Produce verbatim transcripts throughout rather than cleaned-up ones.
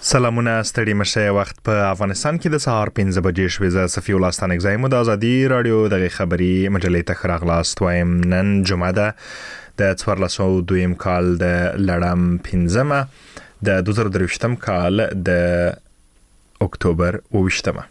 سلامونه ستړي مشه وخت په افغانستان کې د سهار پنځه بجې شوې ز صفي ولستان اگزایم د ازادي رادیو د خبري مجلې ته خراغلاست وایم نن جمعه ده د څوارلسو دویم کال د لړم پنځمه د دوه زره درویشتم کال د اکتوبر اوویشتمه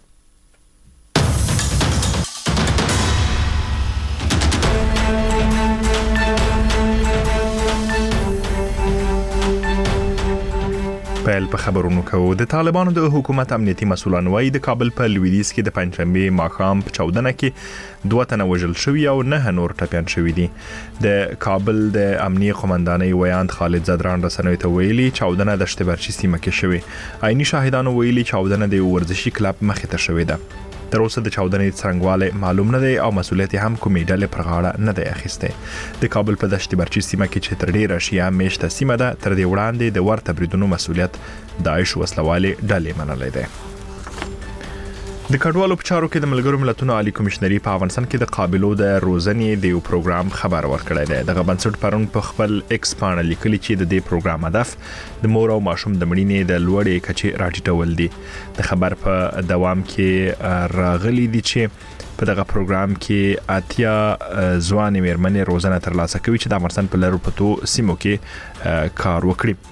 پیل په خبرونو کوو. د طالبانو د حکومت امنیتي مسولان وایي د کابل په لویدیځ کې د پنځشنبه ماښام په چودنه کې دوه تنه وژل شوي او نه نور ټپيان شوي دي. د کابل د امنیي قومندانۍ ویاند خالد زدران رسنیو ته ویلي چودنه د شتبرچی سیمه کې شوې. عیني شاهدانو ویلي چودنه د ورزشي کلب مخې ته شوې ده. تر اوسه د چودنې څرنګواله معلوم نه دی او مسولیت هم کومې ډلې پر غاړه نه دی اخیسته. د کابل په دشت برچی سیمه کې چې تر ډیره شیا میشته سیمه ده تر دې وړاندې د ورته بریدونو مسولیت داعش وسلوالې ډلې منلې ده. د کډوالو په چارو کې د ملګرو ملتونو عالی کمشنري په افغانستان کې د قابلو د روزنې د یو پروګرام خبر ورکړی دی. دغه بنسټ پرون په خپل ایکس باندې لیکلي چې د دې پروګرام هدف د مور او ماشوم د مړینې د لوړې کچې راټیټول دي. د خبر په دوام کې راغلي دي چې په دغه پروګرام کې اتیا ځوانې مېرمنې روزنه ترلاسه کوي چې د افغانستان په لرو پتو سیمو کې کار وکړي.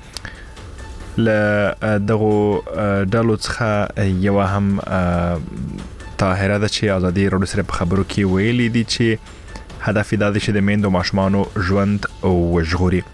له دغه ډالو څخه یو هم طاهره ده چې ازادي رادیو سره په خبرو کې ویلي دي چې هدف دا دی چې د میندو ماشومانو ژوند او وژغوري.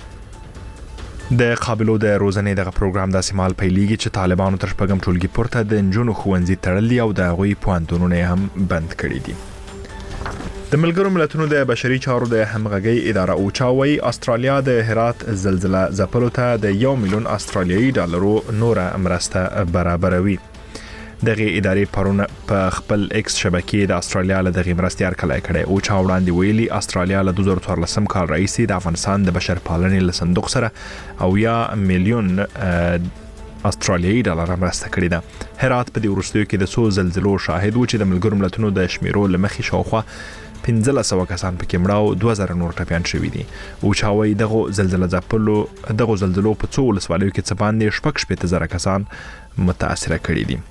د قابلو د روزنې دغه پروګرام د سیمال پیلېږي چې طالبانو تر شپږم ټولګي پورته د نجونو ښوونځي تړلي او د هغوی پوهنتونونه هم بند کړي دي. د ملګرو ملتونو د بشري چارو د همغږي اداره اوچا وايي استرالیا د هرات زلزلہ ځپلو ته د یو میلیون استرالیایي ډالرو نوره مرسته برابروي. دغه ادارې پرون په خپل ایکس شبکې د استرالیا له دغه مرستې هرکلی کړی. اوچا وړاندې ویلي استرالیا له دوه زره څوارلسم کال راهیسې د افغانستان د بشرپالنې له صندوق سره او یا میلیون استرالیایي ډالر مرسته کړې ده. هرات په دې وروستیو کې د څو زلزلو شاهد و چې د ملګرو ملتونو د شمیرو لمخې شاوخوا پنځه سوه کسان پکې مړه او دوه زره نور ټپيان شوي دي. او چاوي دغه زلزلہ ځپلو دغه زلزلو په څو ولسوالیو کې څه باندې شپږ شپېته زره کسان متاثر کړي دي.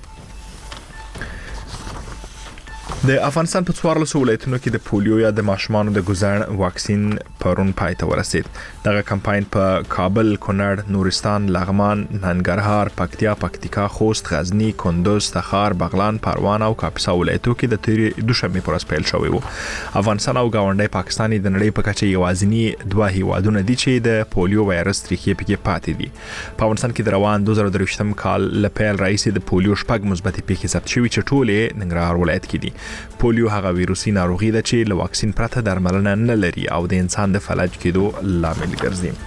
د افغانستان په څوارلسو ولایتونو کې د پولیو یا د ماشومانو د ګوزړ واکسین پرون پای ته ورسید. دغه کمپاین په کابل، کونړ، نورستان، لغمان، ننګرهار، پکتیا، پکتیکا، خوست، غزنی، کندوز، تخار، بغلان، پروان او کاپیسا ولایتونو کې د تیرې دوشنبه پر پیل شوی وو. افغانستان او گاونډي پاکستان د نړۍ په کچه یوازینی دوه هیوادونه دي چې د پولیو وایرس تریخي پکې پاتې دي. په افغانستان کې د روان دوه زره درویشتم کال لپاره رئیس د پولیو شپږ مثبت پیښې ثبت شوي چې ټولې ننګرهار ولایت کې دي. پولیو هغه ویروسي ناروغي ده چې له واکسین پرته درملنه نه لري او د انسان د فلج کېدو لامل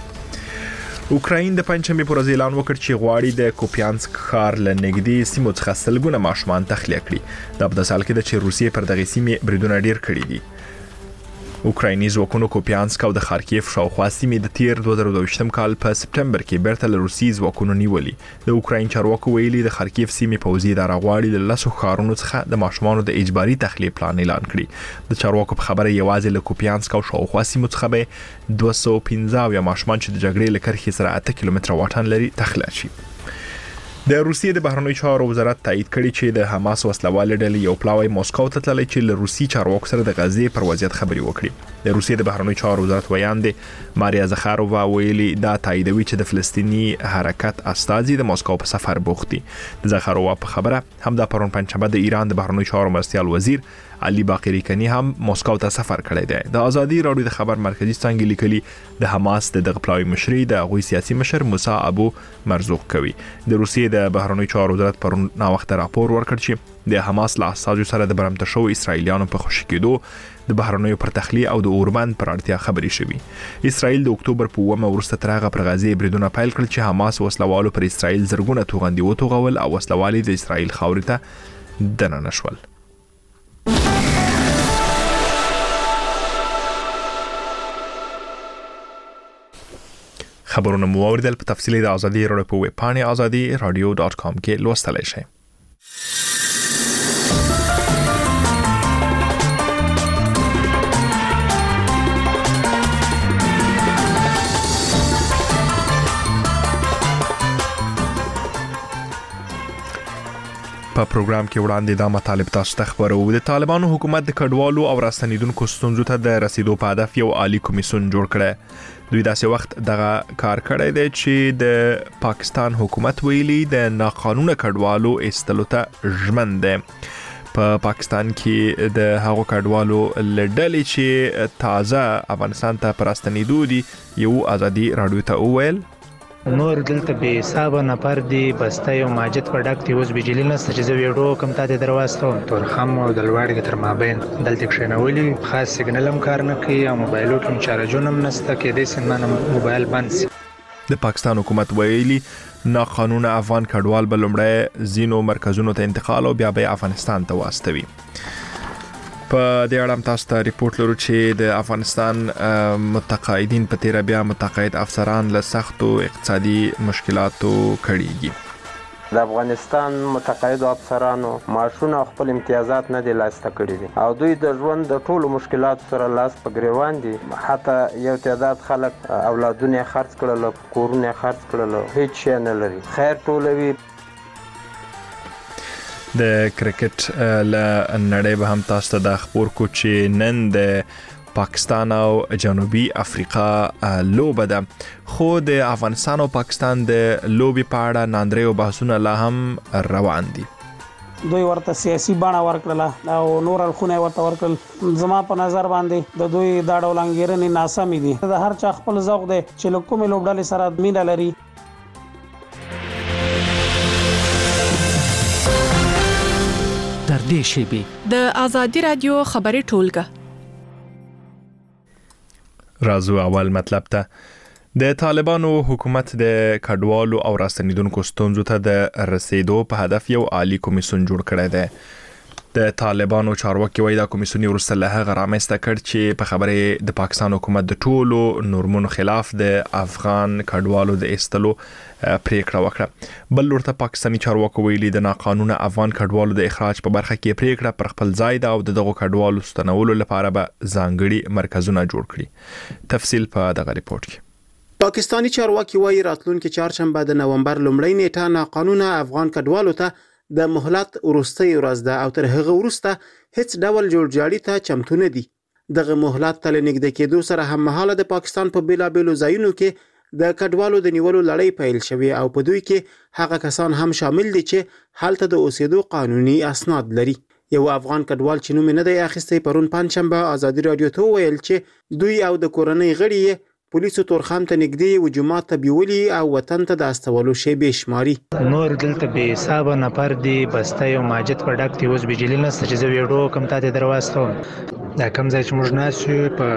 ګرځي. اوکراین د پنځمې پر ځای اعلان وکړ چې غواړي د کوپیانسک ښار له نږدې سیمو څخه سلګونه ماشومان تخلیه کړي. دا په داسې حال کې ده چې روسیې پر دغه سیمې بریدونه ډیر کړي دي. اوکرایني ځواکونو کوپیانسک او د خارکیف شاوخوا سیمې د تیر دوه زره دویشتم کال په سپټمبر کې بیرته له روسي ځواکونو نیولې. د اوکراین چارواکو ویلي د خارکیف سیمې پوځي اداره غواړي له لسو ښارونو څخه د ماشومانو د اجباري تخلیه پلان اعلان کړي. د چارواکو په خبره یوازې له کوپیانسک او شاوخوا سیمو څخه به دوه سوه پنځه یا ماشومان چې د جګړې له کرښې سره اته کیلومتره واټن لري تخلیه شي. د روسیې د بهرنیو چارو وزارت تایید کړی چې د حماس وسلوالې ډلې یو پلاوی موسکو ته تللی چې له روسي چارواکو سره د غزې پر وضعیت خبري وکړي. د روسیې د بهرنیو چارو وزارت ویاند ماریا زخارووا ویلي دا تاییدوي چې د فلسطینی حرکت استازي د موسکو په سفر بوخت دي. د زخارووا په خبره همدا پرون پنځشنبه د ایران د بهرنیو چارو مرستیال وزیر علي باقری کنی هم موسکو ته سفر کړی دی. د ازادي رادیو د خبر مرکزی څنګه لیکلي د حماس د دغه پلاوی مشري د غوي سیاسي مشر موسی ابو مرزوق کوي. د روسیې د بهرنیو چارو وزارت پرون نا وخت راپور ورکړ چې د حماس له اساسو سره د برمته شو اسرایلیانو په خوشی کېدو د بهرنیو پر تخلیه او د اوربند پر اړتیا خبري شوی. اسرایل د اکتوبر په اوومه وروسته ترغه پر غزې بریدونه پیل کړل چې حماس وسلوالو پر اسرایل زرګونه توغندي وتوغول او وسلوالي د اسرایل خاورې ته دننه شول. خبرونه مو اوریدل په تفصیلی د ازادي رادیو په ویب پاڼه ازادي رادیو ډاټ کام کې لوستلای شئ. په پروګرام کې وړاندې دا مطالب تاسو ته خبرو. د طالبانو حکومت د کډوالو او راستنیدونکو ستونزو ته د رسیدو په هدف یو عالی کمیسیون جوړ کړی. دوی داسې وخت دغه کار کړی دی چې د پاکستان حکومت ویلي د ناقانونه کډوالو ایستلو ته ژمن دی. په پا پاکستان کې د هغو کډوالو لړلې چې تازه افغانستان ته پراستنیدو دي یو ازادي رادیو ته وویل نور دلته به حساب نفر دی بسته یو ماجد په ډاک دی اوس بجلی نسته چې زه ویډیو کوم ته دروازه تور خم او د لوړ تر مابین دلته کښینولي خاص سیګنل هم کار نه کوي او موبایلو کې چارجونه هم نسته کې د سیمانه موبایل بند سي. د پاکستان حکومت ویلي ناقانونه افغان کډوال به لومړی زینو مرکزونو ته انتقال او بیا به افغانستان ته واستوي. په دې اړه تاسو ته ریپورت لرو چې د افغانستان متقاعدین په تیر بیا متقاعد افسران له سختو اقتصادي مشکلاتو کړيږي. د افغانستان متقاعد افسرانو معاشونه خپل امتیازات نه دي لاسته کړي دي او دوی د ژوند د ټولو مشکلاتو سره لاس په ګریوان دي. حتی یو تعداد خلک اولادونه خرڅ کړل، کورونه خرڅ کړل، هیڅ شی نه لري. خیر ټولوي. د کرکټ له نړۍ به هم تاسو ته د خبر کو چې نن د پاکستان او جنوبي افریقا لوبه ده، خو د افغانستان او پاکستان د لوبي په اړه ناندري او بحثونه لا هم روان دي. دوی ورته سیاسي بڼه ورکړه او نور الخونه ورته ورکړل. زما په نظر باندې د دوی دا ډول انګیرنې ناسمې دي. د هر چا خپل ذوق دی چې له کومې لوبډلې سره مینه لري. در دې شیبې د آزادي رادیو خبري ټولګه رازو اول مطلب ته د طالبانو حکومت د کډوالو او راستنیدونکو ستونزو ته د رسیدو په هدف یو عالی کمیسیون جوړ کړی دی. د طالبانو چارواکي وایي دا کمیسیون ورسته له هغه رامنځته کړ چې په خبره د پاکستان حکومت د ټولو نورمونو خلاف د افغان کډوالو د ایستلو پریکړه وکړه. بل ورته پاکستاني چارواکي ویلي د ناقانونه افغان کډوالو د اخراج په برخه کې پریکړه پر خپل ځای ده او دغه کډوالو ستنولو لپاره به ځانګړي مرکزونه جوړ کړي. تفصیل په دغه ریپورت کې. پاکستاني چارواکي وایي راتلونکي چهارشنبه د نومبر لومړۍ نیټه ناقانونه افغان کډوالو ته د مهلت وروستۍ ورځ ده او تر هغه وروسته هیڅ ډول جوړجاړي ته چمتو نه دي. دغه مهلت تل نږدې کېدو سره هم مهاله د پاکستان په بیلابېلو ځایونو کې د کډوالو د نیولو لړۍ پیل شوې او په دوی کې هغه کسان هم شامل دي چې هلته د اوسېدو قانوني اسناد لري. یو افغان کډوال چې نوم نه دی اخیستی پرون پنځشنبه آزادي رادیو ته ویل چې دوی او د کورنۍ غړي پولیسو تورخم ته نږدې وجومات ته بیولي او وطن ته د استولو شیبې شماري. نور دلته به حساب نفر دی بسته یو ماجد په ډاک دی اوس بجلی نسته چې زه ویډیو کوم ته دروازه دا کوم ځای چې موږ ناسو په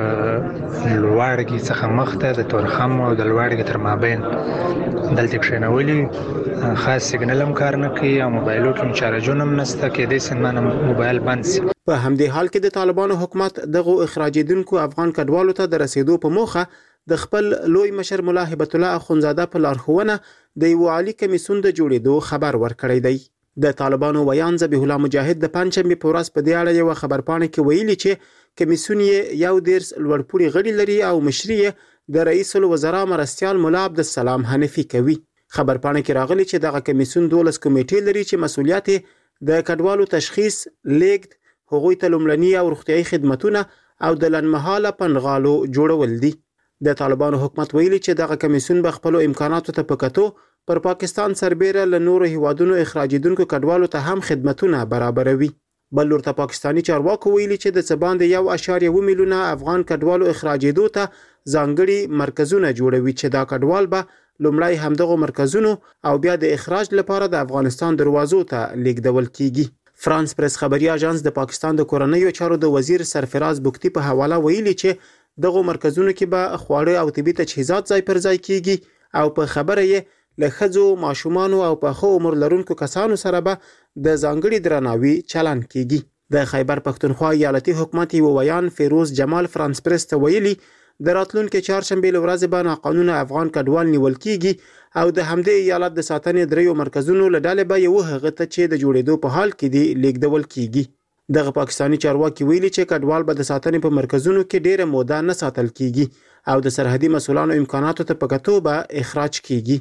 لوړګي څخه مخته د تورخم او د لوړګي تر مابین دلته کښینولي خاص سیګنل هم کار نه کوي او موبایلو کې چارجونه هم نسته کې د سیمانه موبایل بند سي. په همدې حال کې د طالبانو حکومت دغه اخراجیدونکو افغان کډوالو ته د رسیدو په موخه د خپل لوی مشر مولا هبت الله اخونزاده په لارښوونه د یو عالی کمیسیون د جوړېدو خبر ورکړی دی. د طالبانو ویان ذبیح الله مجاهد د پنځشنبې په ورځ په دې اړه یو خبرپاڼه کې ویلي چې کمیسیون یو دیرس لوړپوړي غړي لري او مشري د رئیس الوزرا مرستیال مولا عبدالسلام حنفي کوي. خبرپاڼه کې راغلي چې دغه کمیسیون دولس کمیټې لري چې مسؤلیت د کډوالو تشخیص، لیږد، هغوی ته لومړني او روغتیايي خدمتونه او د لنډمهاله پنغالو جوړول دي. د طالبانو حکومت ویلي چې دغه کمیسیون به خپل امکاناتو ته په کتو پر پاکستان سربېره له نورو هیوادونو اخراجیدونکو کډوالو ته هم خدمتونه برابروي. بل ورته پاکستاني چارواکو ویلي چې د څه باندې یو اعشاریه اووه میلیونه افغان کډوالو اخراجېدو ته ځانګړي مرکزونه جوړوي چې دا کډوال به لومړی همدغو مرکزونو او بیا د اخراج لپاره د افغانستان دروازو ته لیږدول کیږي. فرانس پریس خبري اژانس د پاکستان د کورنیو چارو د وزیر سرفراز بوکتی په حواله ویلي چې دغه مرکزونو کې به خواړه او طبي تجهیزات ځای پر ځای کیږي او په خبره یې له ښځو، ماشومانو او په ښه عمر لرونکو کسانو سره به د ځانګړي درناوي چلند کیږي. د خیبر پښتونخوا ایالتي حکومت یو ویان فیروز جمال فرانس پریس ته ویلي د راتلونکي چهارشنبې له ورځې به ناقانونه افغان کډوال نیول کیږي او د همدې ایالت د ساتنې دریو مرکزونو له ډلې به یو هغه ته چې د جوړېدو په حال کې دی لیږدول کیږي. دغه پاکستاني چارواکي ویلي چې کډوال به د ساتنې په مرکزونو کې ډیره موده نه ساتل کیږي او د سرحدي مسولانو امکاناتو ته په کتو به اخراج کیږي.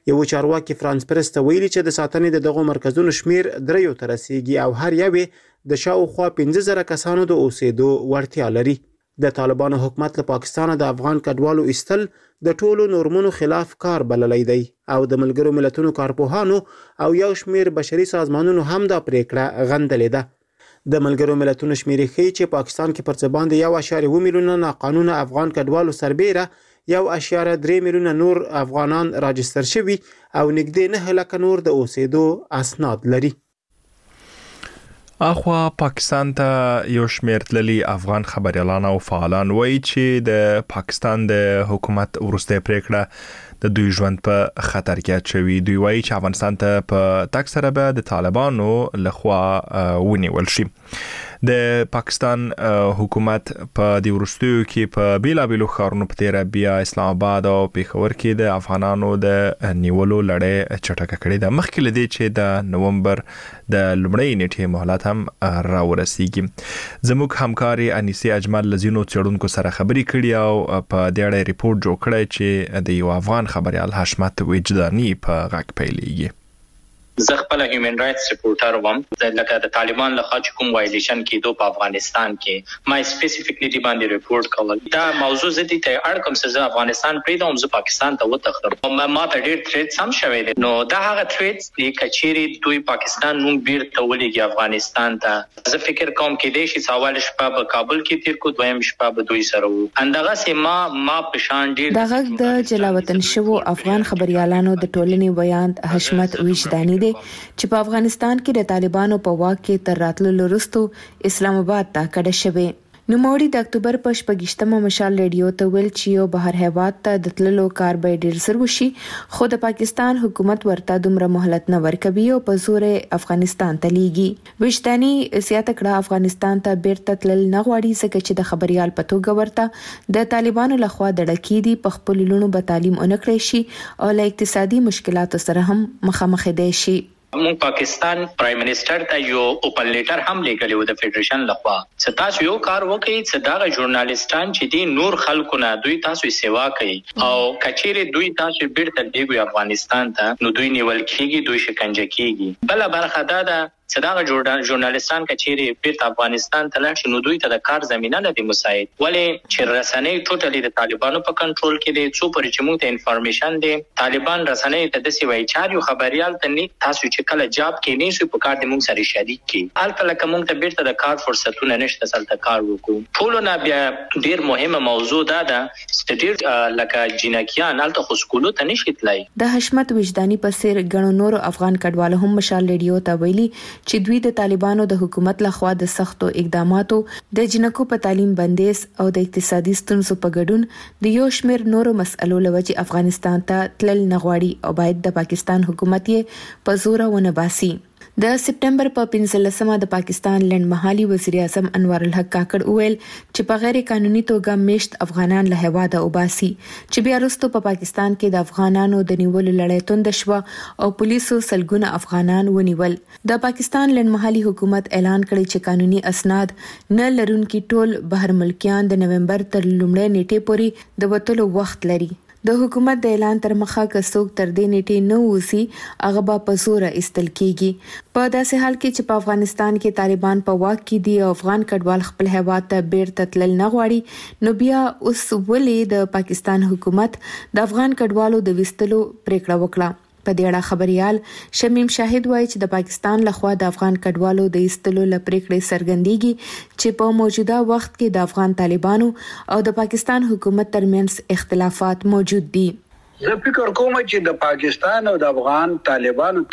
یو چارواکي فرانس پرس ته ویلي چې د ساتنې د دغو مرکزونو شمیر دریو ته رسیږي او هر یوې د شاوخوا پنځه زره کسانو د اوسېدو وړتیا لري. د طالبانو حکومت له پاکستانه د افغان کډوالو ایستل د ټولو نورمونو خلاف کار بللی دی او د ملګرو ملتونو کارپوهانو او یو شمیر بشري سازمانونو هم دا پریکړه غندلې ده. د ملګرو ملتونو شمیرې ښیي چې پاکستان کې پر څه باندې یو اعشاریه اوه میلیونه ناقانونه افغان کډوالو سربیره یو اعشاریه درې میلیونه نور افغانان راجستر شوي او نږدې نه لکه نور د اوسېدو اسناد لري. اخوا پاکستان ته یو شمیر تللي افغان خبريالان او فعالان وایي چې د پاکستان د حکومت وروستۍ پریکړه د دوی ژوند په خطر کې اچوي. دوی وایي چې افغانستان ته په تک سره به د طالبانو لخوا ونیول شي. د پاکستان حکومت په د وروستیو کې په بیلابیلو ښارونو په تیره بیا اسلام آباد او پېښور کې د افغانانو د نیولو لړۍ چټکه کړې ده مخکې له دې چې د نومبر د لومړۍ نیټې مهلت هم راورسیږي. زموږ همکاري انیسي اجمل لزینو څېړونکو سره خبرې کړي او په دې اړه ریپورت جوړ کړی چې د یو افغان خبريال حشمت وجداني په غږ پیلېږي. زه خپل هیومن رائټس ریپورټر وم لکه د طالبان له خوا چې کوم وایلیشن کېدو په افغانستان کې ما سپیسیفیکلی دی باندې ریپورت کول. دا موضوع زدي ته اړ کوم څه افغانستان پریدم زه پاکستان ته وتښتم ما ما ته ډېر تریټ سم شوی دی نو دا هغه تریټ دی کچيري دوی پاکستان نوم بیر ته ولېږي افغانستان ته. زه فکر کوم کې دی چې سوال شپه په کابل کې تیر کو دویم شپه به دوی سره وو اندغه سي ما ما په شان ډېر دغه د جلاوطن شوو افغان خبريالانو د ټولنې بیان حشمت وجداني چې په افغانستان کې د طالبانو په واک کې تر راتلو وروسته اسلام آباد ته کډه شوی. نوموړي د اکتوبر په شپږیشتمه مشال ریډیو ته ویل چې یو بهر هیواد ته د تللو کار به ډیر زر وشي خو د پاکستان حکومت ورته دومره مهلت نه ورکوي او په زور افغانستان ته لیږي. وجداني زیاته کړه افغانستان ته بیرته تلل نه غواړي ځکه چې د خبريال په توګه ورته د طالبانو لخوا دړه کېدي په خپل لونو به تعلیم اونکړي شي او له اقتصادي مشکلاتو سره هم مخامخ دي شي. مون پاکستان پرایم منسٹر ته یو اوپن لیټر هم لیکلی و د فدریشن لخوا چې تاسو یو کار وکړئ چې دا ژورنالیستان چې دي نور خلکو نه دوی تاسو سیوا کوي او کچېره دوی تاسو بیرته دیګو افغانستان ته نو دوی نیول کیږي دوی شکنجه کیږي. بل برخه دا ده چې دا ژورنالیستان کچېره بیرته افغانستان ته لاړ شي نو دوی ته د کار زمينه نه دي مساعد ولې چې رسنۍ ټوټلی د طالبانو په کنټرول کې دي څو پرې چې موږ ته انفارمیشن دي طالبان رسنۍ ته د سی وای چار یو خبريال ته نه تاسو چې کله جاب کې نه شي په کار د موږ سره شریک کی البته لکه موږ ته بیرته د کار فرصتونه نشته سلته کار وکړو. ټول نه بیا ډیر مهمه موضوع ده چې ډیر لکه جنکیان الته خو سکولو ته نشي تلای. د حشمت وجداني په سیر غنو نور افغان کډوالو هم مشال ریډیو ته ویلي چې دوی د طالبانو د حکومت لخوا د سختو اقداماتو د جنکو په تعلیم بندیز او د اقتصادي ستونزو په ګډون د یو شمیر نورو مسئلو لوجه افغانستان ته تلل نه غواړي او باید د پاکستان حکومت یې په زور ونه باسي. د سپټمبر په پنځلسمه د پاکستان لنډمهالي وزیر اعظم انوار الحق کاکړ وویل چې په غیر قانوني توګه میشت افغانان له هواده وباسي چې بیا وروسته په پاکستان کې د افغانانو د نیولو لړۍ توند شوه او پولیسو سلګونه افغانان ونیول. د پاکستان لنډمهالي حکومت اعلان کړی چې قانوني اسناد نه لرونکي ټول بهر ملکیان د نومبر تر لومړۍ نیټې پورې د وټلو وخت لري. د حکومت د اعلان تر مخه که څوک تر دې نیټې نه ووسی هغه به په زوره ایستل کیږي. په داسې حال کې چې په افغانستان کې طالبان په واک کې دي او افغان کډوال خپل هیواد ته بیرته تلل نه غواړي نو بیا اوس ولې د پاکستان حکومت د افغان کډوالو د وستلو پریکړه وکړه. په دې اړه خبريال شمیم شاهد وایي چې د پاکستان لخوا د افغان کډوالو د ایستلو لپریکړې سرګندېږي چې په موجوده وخت کې د افغان طالبانو او د پاکستان حکومت ترمنځ اختلافات موجود دي. زه فکر کوم چې د پاکستان او د افغان طالبانو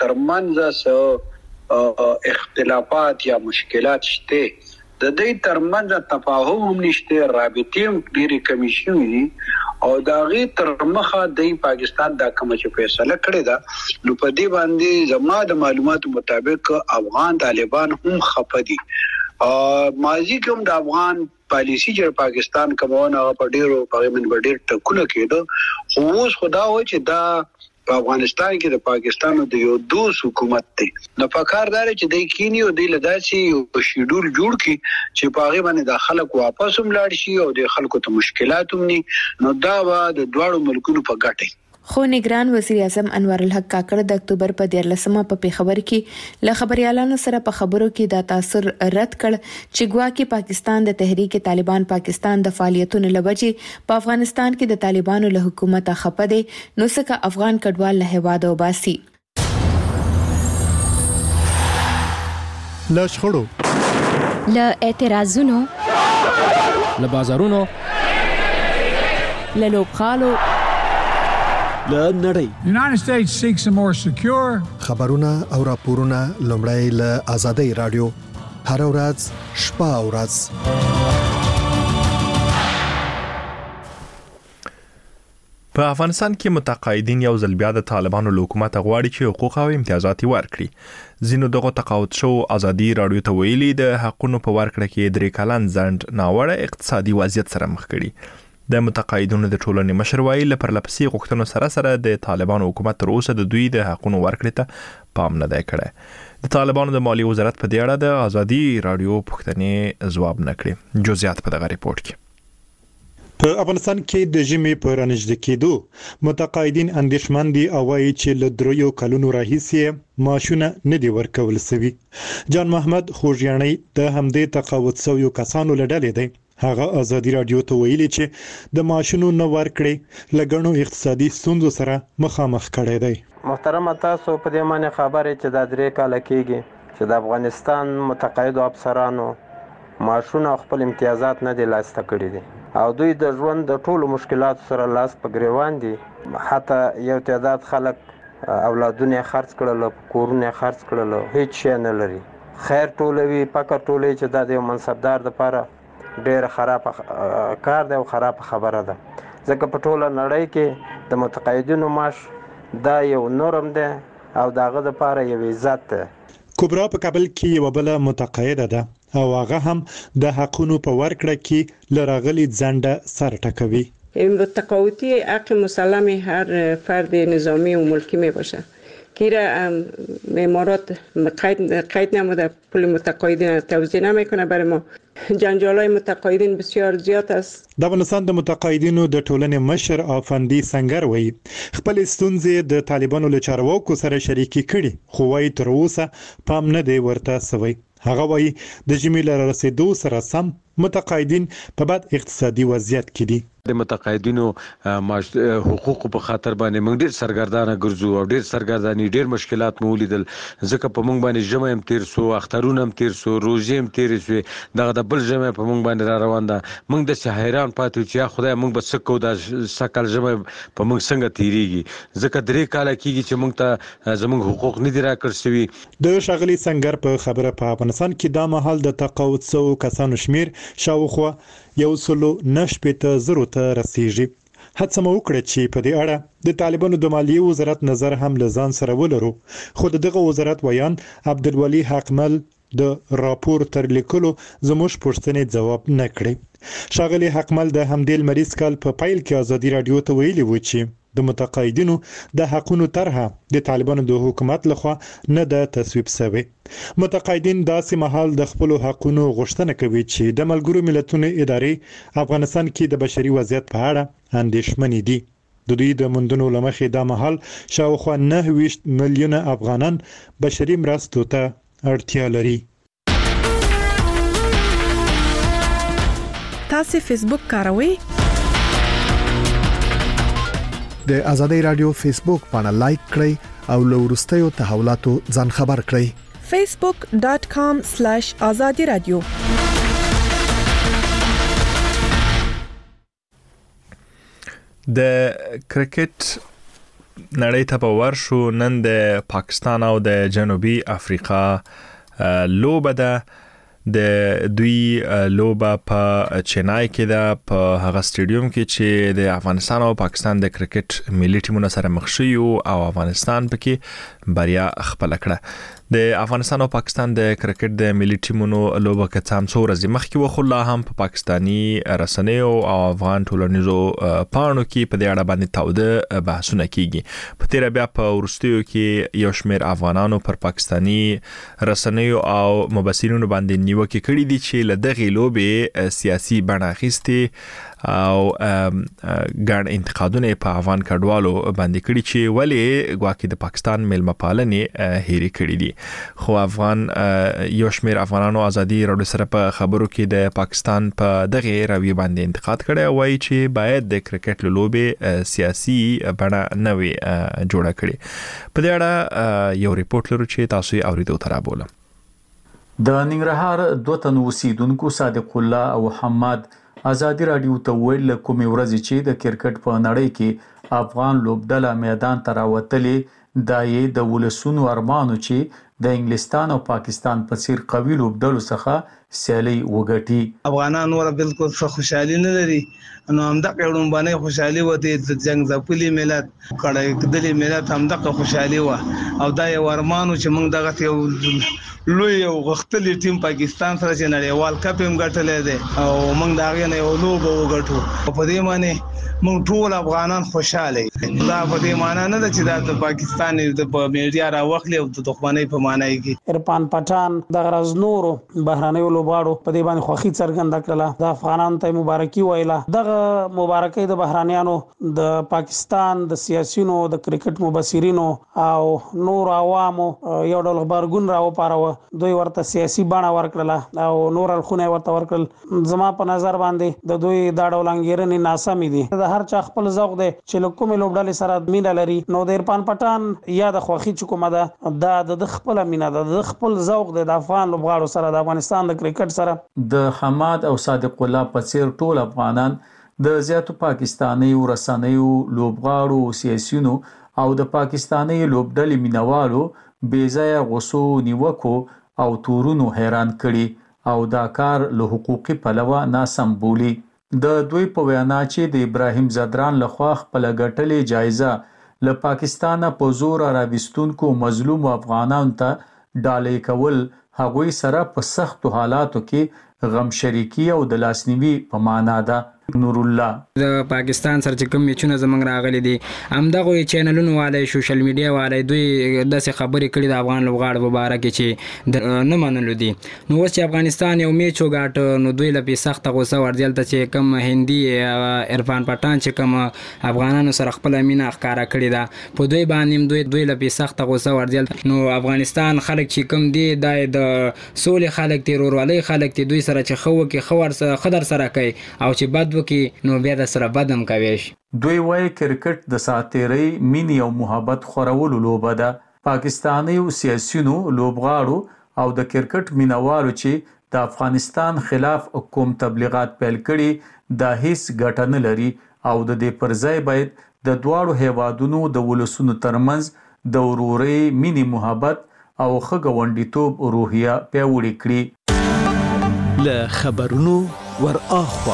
ترمنځ اختلافات یا مشکلات شته د دې ترمنځ تفاهم هم نشته رابطې هم ډېرې کمې شوې دي او دا غي تر مخه د پاکستان د کوم چې فیصله کړې ده نو په دې باندې زما د معلوماتو مطابق افغان طالبان هم خپه دي. ماضی کوم د افغان پالیسی چې پاکستان کومونه په ډیرو په من ډیر ټکونه کېده خو اوس خدا و چې دا په افغانستان کې د پاکستان د یو دوس حکومت دی نو پکاردار چې د کینی او د لداسي یو شیډول جوړ کی چې په هغه باندې د خلکو واپس هم لاړ شي او د خلکو ته مشکلات هم ني نو دا و د دوړو ملکونو په ګټه. خو نگران وزیر اعظم انوار الحق کاکړ د اکتوبر په دیارلسمه په پیښور کې له خبريالانو سره په خبرو کې دا تاثر رد کړ چې ګواکې پاکستان د تحریک طالبان پاکستان د فعالیتونو لوجې په افغانستان کې د طالبانو له حکومت خپه دي نو څنګه افغان کډوال له هواده وباسي. له شخړو له اعتراضونو له بازارونو له لوبخالو له نړۍ United States seeks a more secure خبرونه او راپورونه لومړی له آزادۍ رادیو هر ورځ شپه او ورځ. په افغانستان کې متقاعدین یو ځل بیا د طالبانو له حکومت غواړي چې حقوق او امتیازات ورکړي. ځینو دغه تقاعد شو ازادي رادیو ته ویلي د حقونو په ورکړه کې درې کلن ځنډ ناوړه اقتصادي وضعیت سره مخ کړي. د متقاعدینو د ټولنې مشر وایي له پرلپسې غوښتنو سره سره د طالبانو حکومت تر اوسه د دوی د حقونو ورکړې ته پام نه دی کړی. د طالبانو د مالی وزارت په دې اړه د ازادي رادیو پوښتنې ځواب نه کړي. جزئیات په دغه ریپورت کې. په افغانستان کې د ژمي په رانژدې کېدو متقاعدین اندېښمن دي او وايي چې له دریو کلونو راهیسې معاشونه نه دي ورکول شوي. جان محمد خوږیاڼی د همدې تقاعد شویو کسانو له ډلې دی. هغه ازادي رادیو ته ویلي چې د معاشونو نه ورکړې لګڼو اقتصادي ستونزو سره مخامخ کړي دی. محترم تاسو په دې معنی خبرې چې د درې کال کېږي چې د افغانستان متقاعد افسرانو معاشونه خپل امتیازات نه دي لاسته کړي دي او دوی د ژوند د ټولو مشکلاتو سره لاس په ګریوان دي. حتی یو تعداد خلک اولادونه خرڅ کړل، کورونه خرڅ کړل، هیڅ شی نه لري. خیر ټولوي فقط ټولوي چې دا د منصبدار لپاره ډېر خراب کار دی او خراب خبره ده. ځکه په ټوله نړۍ کې د متقاعدینو معاش دا یو نورم دی او داغه لپاره یو عزت ده. کبرا په کابل کې یو بل متقاعده ده او هغه هم د حقونو په ورکړه کې لراغلي ځنډه سر ټکوي. تقاعدی حق مسلم هر فرد نظامی و ملکی می باشه که را امارات قید قید نموده پول متقاعدین توزیع نمیکنه. برای ما جنجالای متقاعدین بسیار زیاد است. د افغانستان د متقاعدینو د ټولنې مشر افندي سنگر وایي خپل ستونزې د طالبانو له چارواکو سره شریکي کړي خو وايي تر اوسه پام نه دی ورته سوی. هغه وایي د ژمي له رسیدو سره سم متقاعدین په بد اقتصادي وضعیت کې دي. د متقاعدینو حقوق په خاطر باندې موږ ډېر سرګردانه ګرځو او ډېر سرګرداني ډېر مشکلات مو ولیدل. ځکه په موږ باندې ژمه هم تیر سو، اخترونه هم تیر سو، روزي هم تیر سو، دغه د بل ژمه په موږ باندې را روان ده. موږ د حیران پاتې چې یا خدای موږ به څه کوو، د سکل ژمه په موږ څنګه تیریږي. ځکه درې کاله کېږي چې موږ ته زموږ حقوق نه دي راکړل شوي. د ښاغلي سنگر په خبره په افغانستان کې دا مهال د تقاعد شوو کسانو شمیر شاوخوا یو سلو نشپېته زرو ته رسیږي. هڅه مو وکړه چې په دې اړه د طالبانو د مالیې وزارت نظر هم لزان سره ولرو، خو دغه وزارت ویان عبدالولي حقمل د راپور تر لیکلو زموږ پوښتنې ځواب نه کړي. ښاغلي حقمل د همدې لمریز کال په پایل کې ازادي رادیو ته ویلي و چې د متقاعدینو د حقونو طرحه د طالبانو د حکومت لخوا نه د تصویب شوی. متقاعدین داسې مهال د خپل حقونو غوښتنه کوي چې د ملګرو ملتونو ادارې افغانستان کې د بشري وضعیت په اړه اندېښمنې دي. د دوی د مندونو لمخې دا مهال شاوخوا نه ویشت میلیونه افغانان بشري مرستو ته اړتیا لري. تاسو فیسبوک کاروئ؟ د آزادۍ رادیو فیسبوک باندې لایک کړئ او له وروستیو تحولاتو ځان خبر کړئ. facebook dot com slash azadi radio. د کرکټ نړۍ ته په ورشو نن د پاکستان او د جنوبي افریقا لوبه ده. د دوی لوبه په چنای کې ده په هغه سټیډیوم کې چې د افغانستان او پاکستان د کرکټ ملي ټیمونو سره مخ شي او افغانستان پکې بریا خپل کړه. د افغانستان او پاکستان د کرکټ د ملي ټیمونو لوبه کڅام څو ورځې مخکې وخت لا هم په پاکستانی رسنیو او افغان ټولنیزو پاڼو کې په دې اړه باندې تاوده بحثونه کیږي. په تیر بیا په ورستیو کې یو شمېر افغانانو پر پاکستانی رسنیو او مبصرینو باندې نیوکه کړې دي چې له دغه لوبې سیاسي بڼه اخیستې او ګڼ انتقادونه په افغان کډوالو باندې کړي چې ولې ګواکې د پاکستان ملمه پالنې هېري کړي دي. خو افغان یو شمېر افغانانو ازادي راډیو سره په خبرو کې د پاکستان په دغه رویه باندې انتقاد کړي وایي چې باید د کرکټ لوبې سیاسي بڼه نه وي جوړه کړي. په دې اړه یو ریپورت لرو چې تاسو یې اوریدو تر بوله. د ننګرهار دوه تن اوسیدونکو صادق الله او حماد ازادي راډیو ته ویل کومې ورځې چې د کرکټ په نړۍ کې افغان لوبډله میدان ته راوتلې دا یې د ولسونو ارمانو چې د انګلستان او پاکستان په څیر قوي لوبډلو څخه سیالي وګټي. افغانان ور بالکل څه خوشحالي نه لري نو همدغه ډومبانه خوشحالي وته د جنگ ځپلي ملت کړه کډلې ملت همدغه خوشحالي و او دا یو ارمانو چې موږ دغه یو لوی او غختلی ټیم پاکستان سره چې نړیوال کپ هم ګټلې ده او موږ دا غي نه یو لوبه وګټو په دې معنی موږ ټول افغانان خوشاله دا په دې معنی نه چې د پاکستان د میډیا راوخلي او د دښمنۍ په معنی کې ارفان پټان د غرض نورو بهراني لوباړو په دې باندې خوخي څرګنده کړه د افغانانو ته مبارکي ویله. دغه مبارکي د بهرانيانو د پاکستان د سیاسيونو د کرکټ مبصرینو او نور عوامو یو ډول خبرګون راو پاره دوی ورته سیاسي بڼه ورکړه او نور الخونه ورته ورکړل. زما په نظر باندې د دوی دا ډول انګیرنې ناسمې دي. د هر چا خپل ذوق دی چې لکومې لوبډلې سره مینه لري نو د ارفان پټان یا د خوخي چې کومه ده دا د خپل مینه ده د خپل ذوق دی د افغان لوبغاړو سره د افغانستان د کرکټ سره. د حماد او صادق الله په څیر ټول افغانان د زیاتو پاکستاني رسنیو لوبغاړو سیاسيونو او د پاکستاني لوبډلې مینوالو بېځایه غوسو نیوکو او تورونو حیران کړي او دا کار له حقوقي پلوه ناسم بولي. د دوی په وینا چې د ابراهیم زدران لخوا خپل ګټلې جایزه له پاکستانه په زور راوستونکو مظلوم افغانانو ته ډالۍ کول هغوی سره په سختو حالاتو کې غم شریکی او د لاسنیوي په معنا ده. نور الله د پاکستان سره چې کوم میچونه زمنګ راغلي دي همدغه چینلونو والے سوشل میډیا والے دوی داسې خبرې کړي د افغان لوبغاړو مبارک چې نه منلو دي. نو اوس چې افغانستان یو میچ وګاټ نو دوی لپاره سخت غوسه ورځل ته چې کوم هندي عرفان پټان چې کوم افغانانو سره خپل مینه ښکارا کړی دا په دوی باندې دوی دوی لپاره سخت غوسه ورځل. نو افغانستان خلک چې کوم دي د سولې خلک دي ورولې خلک دي دوی سره چې خو کې خور سره خدر سره کوي او چې بد کې نو بیا د سره بدم کوي. دوی وايي کرکټ د ساتيري مینی او محبت خورولو لوبه ده. پاکستاني او سیاسيونو لوبغاړو او د کرکټ مینوالو چې د افغانستان خلاف کوم تبلیغات پیل کړي دا هیڅ ګټه نه لري او د دې پرځای باید د دواړو هیوادونو د ولسونو ترمنځ د ورورۍ مینی محبت او خګوندیتوب روحیه پیاوړې کړي. له خبرونو ور اخوا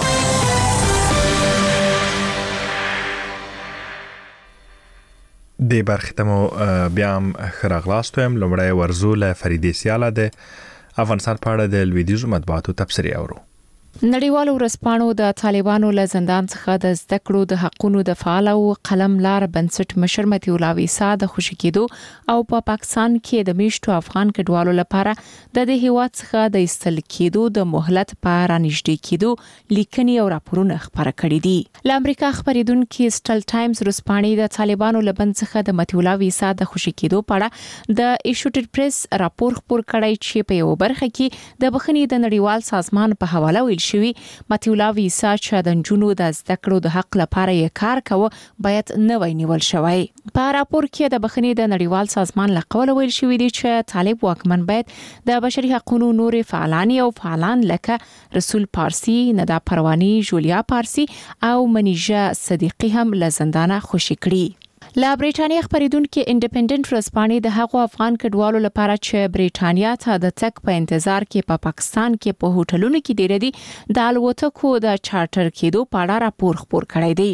د برختمو بیا هم خراغلاستو هم لمړی ورزو له فریدې سیاله د افغانستان په اړه د لویدیځو مطبوعاتو تبصرې اورو. نړیوالو ورځپاڼو د طالبانو له زندان څخه د زده کړو د حقونو د فعال او قلم لار بنسټ مشر متي الله ویسا د خوشی کېدو او په پا پاکستان کې د میشتو افغان کډوالو لپاره د دې هیواد څخه د استل کېدو د مهلت په رانیږدې کېدو لیکنې او راپورونه خبره کړې دي. له امریکا خبرېدونکو سټل ټایمز ورځپاڼې د طالبانو له بند څخه د متي الله ویسا د خوشی کېدو په اړه د ایشوټډ پریس راپور خبر کړی چې په یو برخه کې د بخښنې د نړیوال سازمان په حواله ویل شوی متي الله ویسا چې د جنونو د زده کړو د حق لپاره یې کار کوي باید نه وینول شوی. په راپور کې د بخښنې د نړیوال سازمان لقول ویل شوی دی چې طالب واکمن باید د بشري حقوقو نور فعالانی او فعالان لکه رسول پارسی، ندا پروانی، جولیا پارسی او منیجا صدیقی هم له زندانه خوشی کړي. لا بریټانیا خبرېدونکو انډیپندنت ورځپاڼې د هغو افغان کډوالو لپاره چې بریټانیا ته د تک په انتظار کې په پا پاکستان کې په هوټلونو کې ډېر دي د الوتکو د چارټر کېدو په اړه راپور خبر کړی دی.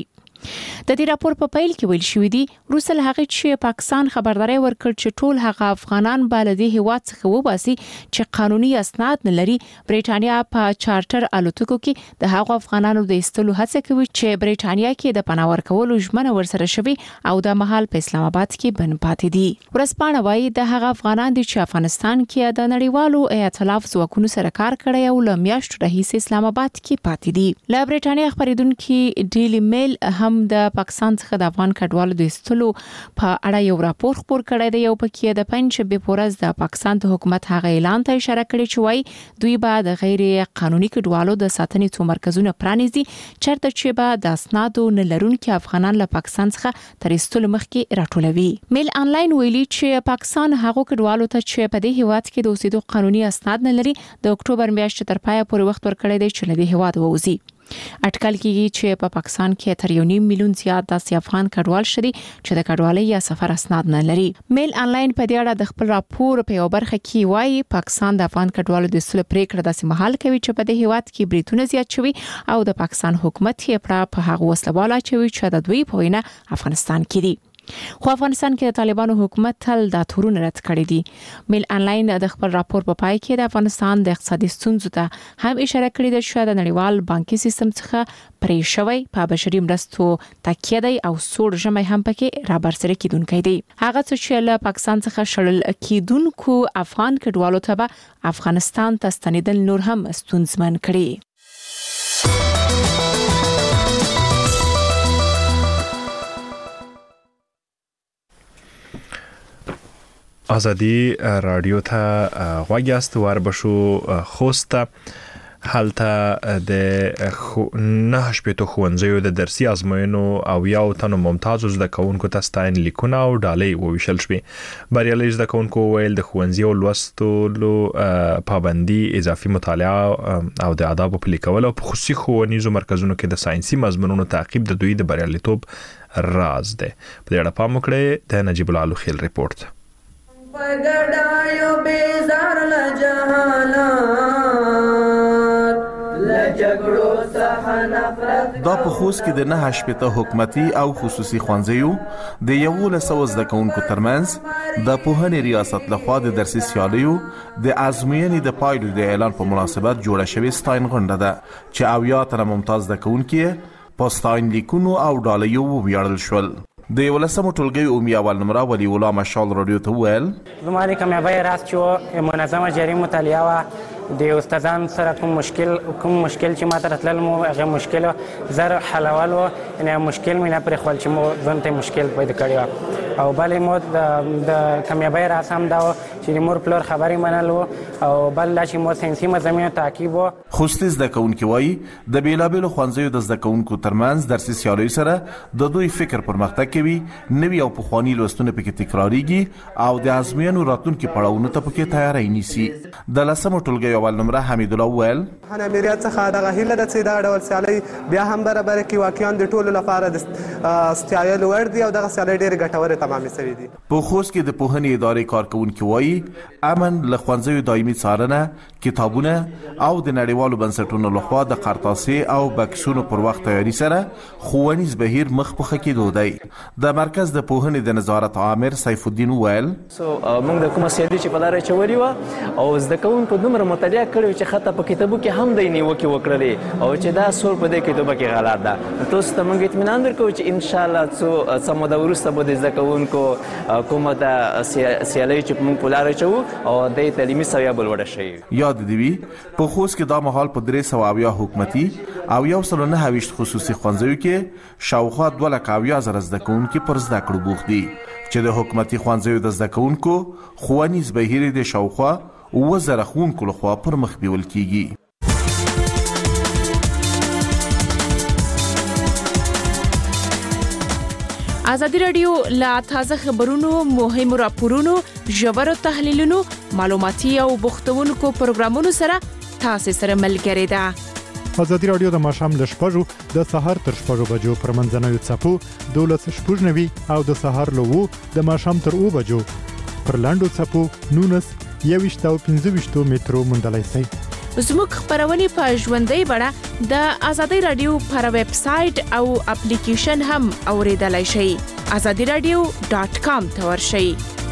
د دې راپور په پیل کې ویل شوې دي روسل هغه چې پاکستان خبرداري ورکړ چې ټول هغه افغانان بالدي هیواد څخه وباسي چې قانوني اسناد نه لري. برېټانیا په چارټر الوتکو کې د هغو افغانانو د ایستلو هڅه کوي چې برېټانیا کې د پناه ورکولو ژمنه ورسره شوي او د مهال په اسلام آباد کې بن پاتې دي. ورسپانه وايي د هغه افغانان دي چې افغانستان کې د نړیوالو ائتلاف ځواکونو سره کار کړی او ل میاشتو راهیسې اسلام آباد کې پاتې دي. له برېټانیا خبرېدونکو ډیلی میل هم د پاکستان څخه د افغان کډوالو د ایستلو په اړه یو راپور خپور کړی دی او پکې د پنځه پورز د پاکستان د حکومت هغه اعلان ته اشاره کړې چې وايي دوی به د غیر قانوني کډوالو د ساتنې څو مرکزونه پرانیزي چېرته چې به د اسنادو نه لرونکو افغانان له پاکستان څخه تر ایستلو مخکې راټولوي. میل انلاین ویلي چې پاکستان هغه کډوالو ته چې په دې هیواد کې د اوسېدو قانوني اسناد نه لري د اکتوبر میاشتې تر پایه پورې وخت ورکړی دی چې له دې هیواد ووځي. اټکل کېږي چې په پاکستان کې تر یو نیم میلیون زیات داسې افغان کډوال شري چې د کډوالۍ یا سفر اسناد نه لري. میل انلاین په دې اړه د خپل راپور په یو برخه کې وایي پاکستان د افغان کډوالو د ایستلو پریکړه داسې مهال کوي چې په دې هیواد کې بریتونه زیات شوي او د پاکستان حکومت یې په هغه وسلواله چوي چې د دوی په وینا افغانستان کې دي. خو افغانستان کې د طالبانو حکومت تل دا تورونه رد کړی دي. میل انلاین د خپل راپور په پای کې د افغانستان د اقتصادي ستونزو ته هم اشاره کړې ده چې د نړیوال بانکي سیستم څخه پرې شوی په بشري مرستو تکیه دی او سوړ ژمی هم پکې را برسره کیدونکې دی. هغه چې له پاکستان څخه شړل کیدونکو افغان کډوالو ته به افغانستان ته ستنیدل نور هم ستونزمن کړي. ازادي رادیو ته غوږیاست وربشو خوسته حالته د نه شپېتو ښوونځیو د درسي ازموینو او یو تنو ممتازو زده کوونکو ته ستاین لیکونه او ډالۍ وویشل شوې. بریالي زده کوونکو ویل د ښوونځي او لوستلو پابندي اضافي مطالعه او د آدابو پلي کول او په خصوصي ښوونیزو مرکزونو کې د ساينسي مضمونونو تعقیب د دوی د بریالیتوب راز دی. په دې اړه پام وکړئ. د نجیب الله خیل ریپورت. پګړایو بیزار له جهالات لجګړو څخه نفرت دا په خوست کې د نه شپېته حکومتي او خصوصي ښوونځیو د یولس سوه زده کوونکو ترمنځ د پوهنې ریاست لخوا د درسي سیالیو د ازموینې د پایلو د اعلان په مناسبت جوړه شوې ستاین غونډه ده چې اویا تنه ممتاز زده کوونکي په ستاین لیکونو او ډالۍ وویاړل شول. د یولسمو ټولګي عمومي اول نمره ولی الله مشال رادیو ته ویل زما د کامیابی راز چې منظمه جاری مطالعه وا د استادان سره کوم مشکل کوم مشکل چې ماته راتلل مو هغه مشکل زر حلول و نه مشکل مې نه پر خپل چې مو ځنته مشکل پیدا کړی او بلې مو د کامیابی راز هم دا چې مور پلور خبري منلو او بل چې مو ساينسي مضامینو تعقیب و. خوستي زده کوونکي وایي د بیلابېلو ښوونځیو د زده کوونکو ترمنځ درسي سیالیو سره د دوی فکر پرمختګ کوي، نوي او پخواني لوستونه پکې تکراریږي او د ازموینو راتلونکي پړاوونو ته پکې تیاری نیسي. د لسمو ټولګي اول نمره حمید الله ویل انا میریت څخه دغه هیله ده چې دا ډول سیالي بیا هم برابر کې واقعا د ټولو لپاره د ستایلو وړ دي او دغه سیالي ډېر ګټورې تمامې شوې دي. په خوست کې د پوهنې ادارې کارکونکي وایي امن له ښوونځیو دایمي څارنه، کتابونه او د نړیوالو بنسټونو لخوا د قرطاسي او بکسونو پر وخت تیاری سره ښوونیز بهیر مخ په ښه کېدو دی. د مرکز د پوهنې د نظارت عامر سیف الدین ویل موږ د کومه سیالي چې په لاره چولې وه او زده کوونکو دومره مطالعه کړې چې حتی په کتابو کې هم دی نیوکې وکړلې او چې دا سور په دې کتابو کې غلط ده. تاسو ته موږ اطمینان درکوو چې انشاءالله څو څه موده وروسته به د زده کوونکو کومه د سیالۍ چې موږ په لاره چوو او د تعلیمي سویه به لوړه شي. یاد دې وي په خوست کې دا مهال په درې سوه اویا حکومتي او یو سل او نهه ویشت خصوصي ښوونځیو کې شاوخوا دوه لکه اویا زره زده کوونکي پر زده کړو بوخت دي چې د حکومتي ښوونځیو د زده کوونکو ښوونیز بهیر د شاوخوا اووه زره ښوونکو لخوا پر مخ بیول کیږي. ازادي رادیو لا تازه خبرونو، مهمو راپورونو، ژورو تحلیلونو، معلوماتي او بوختونکو پروګرامونو سره تاسو سره ملګری ده. ازادي رادیو د ماښام له شپږو د سهار تر شپږو بجو پر منځنوي څپو دولس شپږ نوي او د سهار له اوو د ماښام تر اوو بجو پر لاندو څپو نونس یویشت او پنځه ویشتو مترو موندلای شئ. زموږ خبرونه په ژوندۍ بڼه د ازادي رادیو پر ویب سټ او اپلیکیشن هم اوریدلای شئ. azadi radio dot com ته ورشئ.